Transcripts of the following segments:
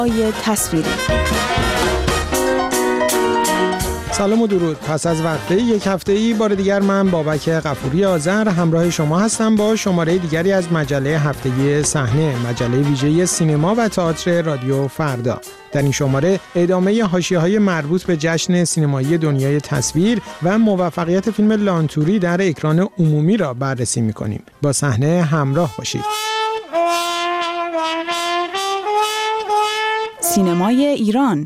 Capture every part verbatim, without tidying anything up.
تصویری. سلام و درود. پس از وقفه یک هفته‌ای بار دیگر من بابک غفوری آذر همراه شما هستم با شماره دیگری از مجله هفتگی صحنه، مجله ویژه سینما و تئاتر رادیو فردا. در این شماره ادامه حاشیه‌های مربوط به جشن سینمایی دنیای تصویر و موفقیت فیلم لانتوری در اکران عمومی را بررسی می‌کنیم. با صحنه همراه باشید. سینمای ایران.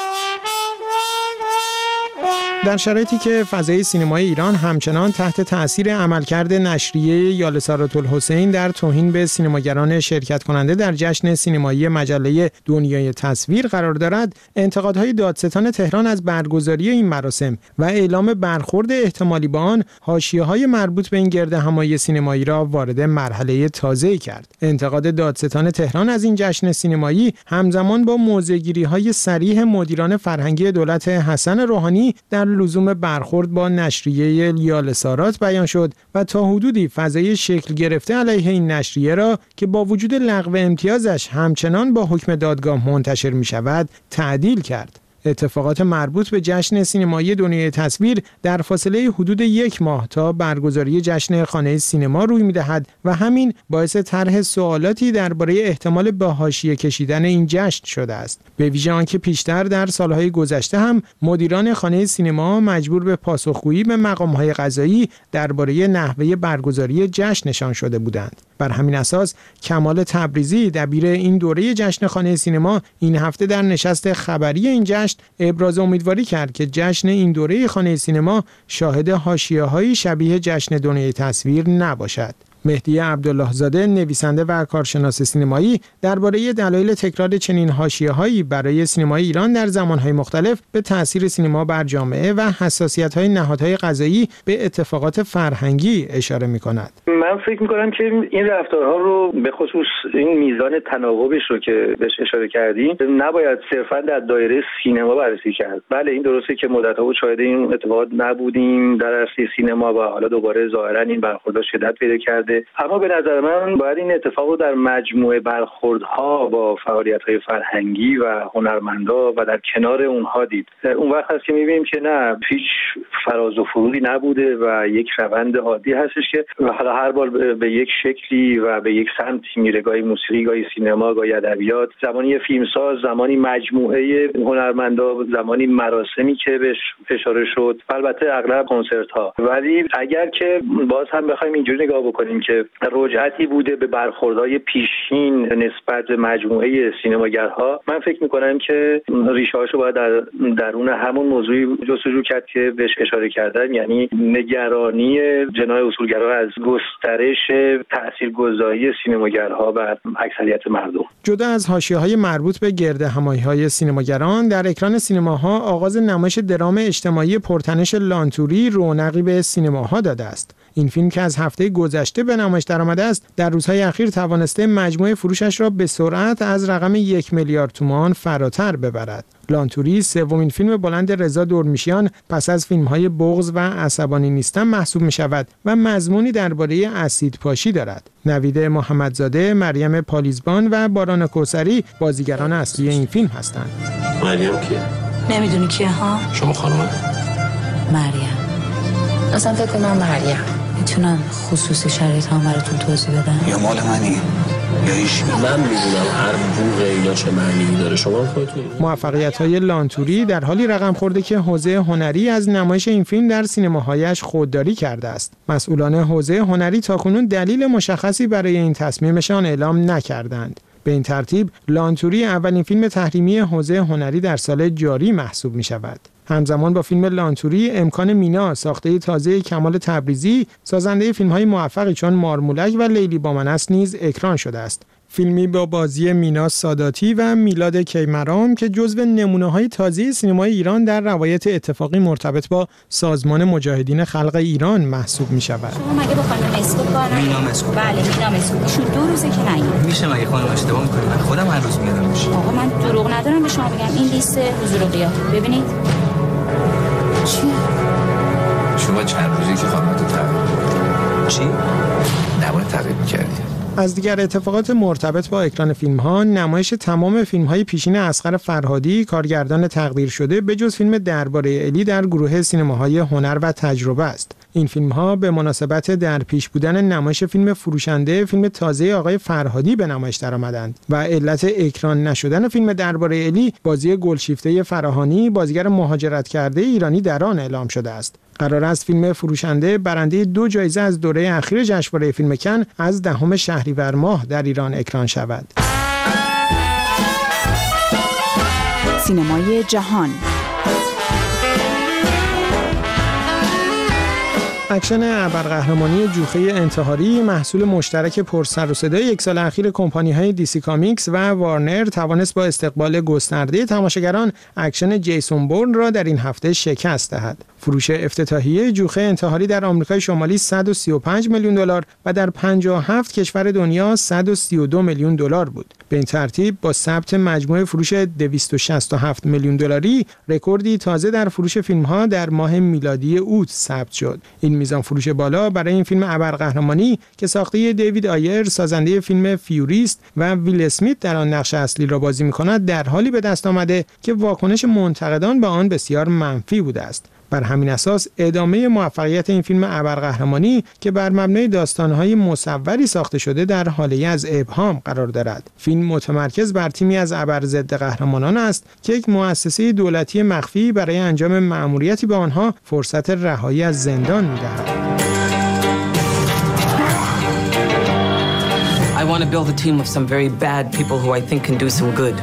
در شرایطی که فضای سینمای ایران همچنان تحت تأثیر عملکرد نشریه یالسارات‌الحسین در توهین به سینماگران شرکت کننده در جشن سینمایی مجله دنیای تصویر قرار دارد، انتقادهای دادستان تهران از برگزاری این مراسم و اعلام برخورد احتمالی با آن، حاشیه‌های مربوط به این گردهمایی سینمایی را وارد مرحله تازه‌ای کرد. انتقاد دادستان تهران از این جشن سینمایی همزمان با موضع‌گیری‌های صریح مدیران فرهنگی دولت حسن روحانی در لزوم برخورد با نشریه یالسارات بیان شد و تا حدودی فضای شکل گرفته علیه این نشریه را که با وجود لغو امتیازش همچنان با حکم دادگاه منتشر می شود تعدیل کرد. اتفاقات مربوط به جشن سینمایی دنیای تصویر در فاصله حدود یک ماه تا برگزاری جشن خانه سینما روی می‌دهد و همین باعث طرح سوالاتی درباره احتمال به حاشیه کشیدن این جشن شده است. به ویژه آنکه پیشتر در سالهای گذشته هم مدیران خانه سینما مجبور به پاسخگویی به مقام‌های قضایی درباره نحوه برگزاری جشنشان شده بودند. بر همین اساس کمال تبریزی دبیر این دوره جشن خانه سینما این هفته در نشست خبری این جشن ابراز امیدواری کرد که جشن این دوره خانه سینما شاهد حاشیه‌های شبیه جشن دنیای تصویر نباشد. مهدی عبدالله زاده، نویسنده و کارشناس سینمایی، درباره دلایل تکرار چنین حاشیه‌هایی برای سینمای ایران در زمان‌های مختلف به تأثیر سینما بر جامعه و حساسیت‌های نهادهای قضایی به اتفاقات فرهنگی اشاره می‌کند. من فکر می‌کنم که این رفتارها رو به خصوص این میزان تناوبش رو که بهش اشاره کردیم نباید صرفاً در دایره سینما بررسی کرد. بله این درسته که مدت‌ها بود شاهد این اتفاقات نبودیم در عرصه سینما و حالا دوباره ظاهراً این برخوردها شدت پیدا کرده. اما به نظر من باید این اتفاق رو در مجموعه برخوردها با فعالیت‌های فرهنگی و هنرمندا و در کنار اونها دید. اون وقت هست که می‌بینیم که نه، هیچ فراز و فرودی نبوده و یک روند عادی هستش که حالا هر بار به یک شکلی و به یک سمتی میره، گاهی موسیقی، گاهی سینما، گاهی ادبیات، زمانی فیلمساز، زمانی مجموعه هنرمندا، زمانی مراسمی که بهش اشاره شد، البته اغلب کنسرت‌ها. ولی اگر که باز هم بخوایم اینجوری نگاه بکنیم که رجعتی بوده به برخوردهای پیشین نسبت به مجموعه سینماگرها، من فکر میکنم که ریشه‌هاشو باید در درون همون موضوعی جستجو کرد که بهش اشاره کردم، یعنی نگرانی جناح اصولگرا از گسترش تاثیرگذاری سینماگرها بر اکثریت مردم. جدا از حاشیه‌های مربوط به گردهمایی‌های سینماگران، در اکران سینماها آغاز نمایش درام اجتماعی پرتنش لانتوری رونقی به سینماها داده است. این فیلم که از هفته گذشته به نمایش درآمده است، در روزهای اخیر توانسته مجموع فروشش را به سرعت از رقم یک میلیارد تومان فراتر ببرد. لانتوری سومین فیلم بلند رضا دورمیشیان پس از فیلم‌های بغض و عصبانی نیستم محسوب می‌شود و مضمونی درباره اسیدپاشی دارد. نوید محمدزاده، مریم پالیزبان و باران کوثری بازیگران اصلی این فیلم هستند. مریم کیه؟ نمیدونی کیه ها؟ شما خانم؟ مریم. اصلا فکر کنم مریم. میتونم خصوص شرایط هم براتون توضیح بدم؟ یا مال منی یا هیچ. من میدونم هر بوق اینا چه معنی داره. شما خودتون. موفقیت‌های لانتوری در حالی رقم خورده که حوزه هنری از نمایش این فیلم در سینماهایش خودداری کرده است. مسئولان حوزه هنری تاکنون دلیل مشخصی برای این تصمیمشان اعلام نکردند. به این ترتیب لانتوری اولین فیلم تحریمی حوزه هنری در سال جاری محسوب می شود. همزمان با فیلم لانتوری، امکان مینا، ساخته تازه کمال تبریزی، سازنده فیلم‌های موفقی چون مارمولک و لیلی با من است نیز اکران شده است. فیلمی با بازی مینا ساداتی و میلاد کیمرام که جزو نمونه‌های تازه سینمای ایران در روایت اتفاقی مرتبط با سازمان مجاهدین خلق ایران محسوب می‌شود. شما مگه با خانم اسکوپ کار نمی‌کنید؟ مینا مسکوپ. بله مینا مسکوپ. ایشون دو روزه که نیومد. میشه مگه خانم اشتباه می‌کنید؟ من خودم هر روز میادم میشه. آقا من دروغ ندارم به شما بگم، این لیست حضور و غیاب. ببینید. چی؟ شما چند روزی که خانمتو تغییر چی؟ نباید تغییر می‌کردی. از دیگر اتفاقات مرتبط با اکران فیلم‌ها، نمایش تمام فیلم‌های پیشین اصغر فرهادی، کارگردان تقدیر شده، به جز فیلم درباره الی در گروه سینماهای هنر و تجربه است. این فیلم‌ها به مناسبت در پیش بودن نمایش فیلم فروشنده، فیلم تازه آقای فرهادی به نمایش درآمدند و علت اکران نشدن فیلم درباره الی، بازی گلشیفته فراهانی، بازیگر مهاجرت کرده ایرانی در آن اعلام شده است. قرار است فیلم فروشنده برنده دو جایزه از دوره اخیر جشنواره فیلم کن از دهم شهریور ماه در ایران اکران شود. سینمای جهان. اکشن ابرقهرمانی جوخه انتحاری محصول مشترک پرسر و صدای یک سال اخیر کمپانی‌های دیسی کامیکس و وارنر توانست با استقبال گسترده تماشاگران اکشن جیسون بورن را در این هفته شکست دهد. فروش افتتاحیه جوخه انتحاری در آمریکای شمالی صد و سی و پنج میلیون دلار و در پنجاه و هفت کشور دنیا صد و سی و دو میلیون دلار بود. به این ترتیب با ثبت مجموع فروش دویست و شصت و هفت میلیون دلاری، رکوردی تازه در فروش فیلم‌ها در ماه میلادی اوت ثبت شد. این میزان فروش بالا برای این فیلم ابرقهرمانی که ساخته دیوید آیر سازنده فیلم فیوریست و ویل اسمیت در آن نقش اصلی را بازی می‌کند در حالی به دست آمده که واکنش منتقدان به آن بسیار منفی بوده است. بر همین اساس ادامه موفقیت این فیلم ابرقهرمانی که بر مبنای داستان‌های مصوری ساخته شده در حاله از ابهام قرار دارد. فیلم متمرکز بر تیمی از ابرضد قهرمانان است که یک مؤسسه دولتی مخفی برای انجام مأموریتی به آنها فرصت رهایی از زندان می‌دهد. I want to build a team of some very bad people who I think can do some good.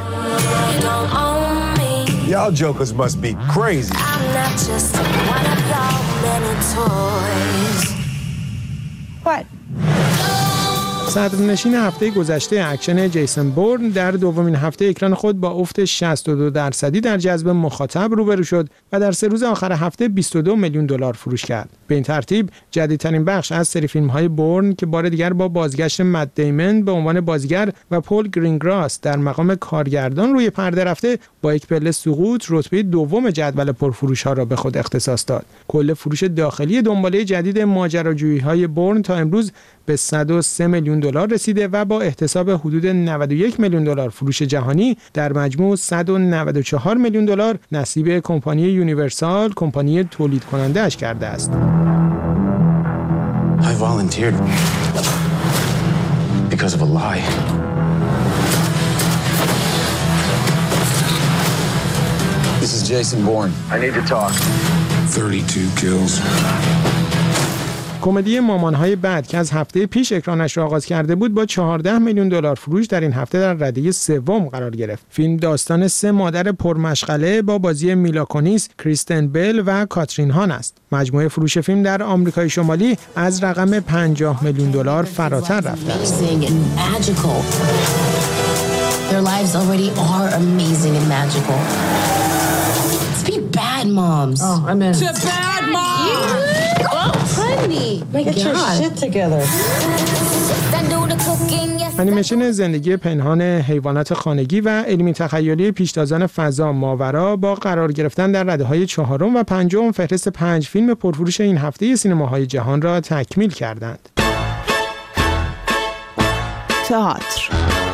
Y'all jokers must be crazy. I'm not just one of y'all many toys. What? صدرنشین هفته گذشته اکشن جیسون بورن در دومین هفته اکران خود با افت شصت و دو درصدی در جذب مخاطب روبرو شد و در سه روز آخر هفته بیست و دو میلیون دلار فروش کرد. به این ترتیب جدیدترین بخش از سری فیلم‌های بورن که بار دیگر با بازگشت مت دیمن به عنوان بازیگر و پول گرینگراس در مقام کارگردان روی پرده رفته، با یک پله سقوط رتبه دوم جدول پرفروش‌ها را به خود اختصاص داد. کل فروش داخلی دنباله جدید ماجراجویی‌های بورن تا امروز به صد و سه میلیون دلار رسیده و با احتساب حدود نود و یک میلیون دلار فروش جهانی در مجموع صد و نود و چهار میلیون دلار نصیب کمپانی یونیورسال، کمپانی تولید کننده اش کرده است. I volunteered because of a lie. This is Jason Bourne. I need to talk. thirty-two kills. کمدی مامان‌های بد که از هفته پیش اکرانش را آغاز کرده بود با چهارده میلیون دلار فروش در این هفته در رده سوم قرار گرفت. فیلم داستان سه مادر پرمشغله با بازی میلا کونیس، کریستن بل و کاترین هان است. مجموع فروش فیلم در آمریکای شمالی از رقم پنجاه میلیون دلار فراتر رفته است. Their lives already are amazing and magical. Let's be bad moms. Oh, I'm in. To bad moms. Oh, honey. Get your shit together. انیمیشن زندگی پنهان حیوانات خانگی و علمی تخیلی پیشتازان فضا ماورا با قرار گرفتن در رده‌های چهارم و پنجم فهرست پنج فیلم پرفروش این هفته سینماهای جهان را تکمیل کردند. تئاتر.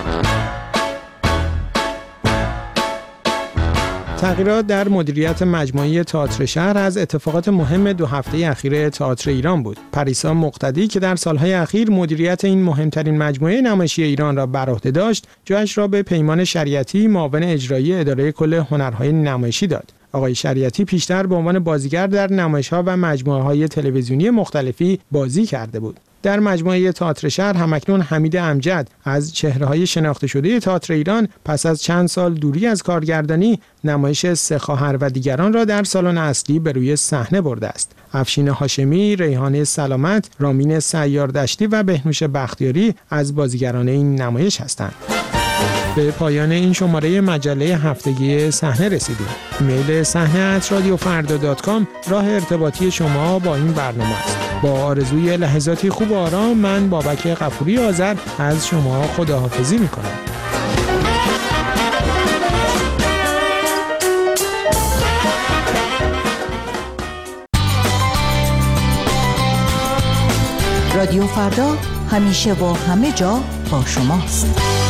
تغییرات در مدیریت مجموعه تئاتر شهر از اتفاقات مهم دو هفته اخیر تئاتر ایران بود. پریسا مقتدی که در سالهای اخیر مدیریت این مهمترین مجموعه نمایشی ایران را بر عهده داشت، جایش را به پیمان شریعتی، معاون اجرایی اداره کل هنرهای نمایشی داد. آقای شریعتی پیشتر به عنوان بازیگر در نمایش‌ها و مجموعه‌های تلویزیونی مختلفی بازی کرده بود. در مجموعه تئاتر شهر همکنون حمید امجد از چهره‌های شناخته شده تئاتر ایران پس از چند سال دوری از کارگردانی، نمایش سه خواهر و دیگران را در سالن اصلی به روی صحنه برده است. افشین هاشمی، ریحانه سلامت، رامین سیاردشتی و بهنوش بختیاری از بازیگران این نمایش هستند. به پایان این شماره مجله هفتگی صحنه رسیدیم. ایمیل صحنه ات رادیو فردا دات کام راه ارتباطی شما با این برنامه است. با آرزوی لحظاتی خوب و آرام، من بابک غفوری آذر از شما خداحافظی می‌کنم. رادیو فردا همیشه و همه جا با شماست.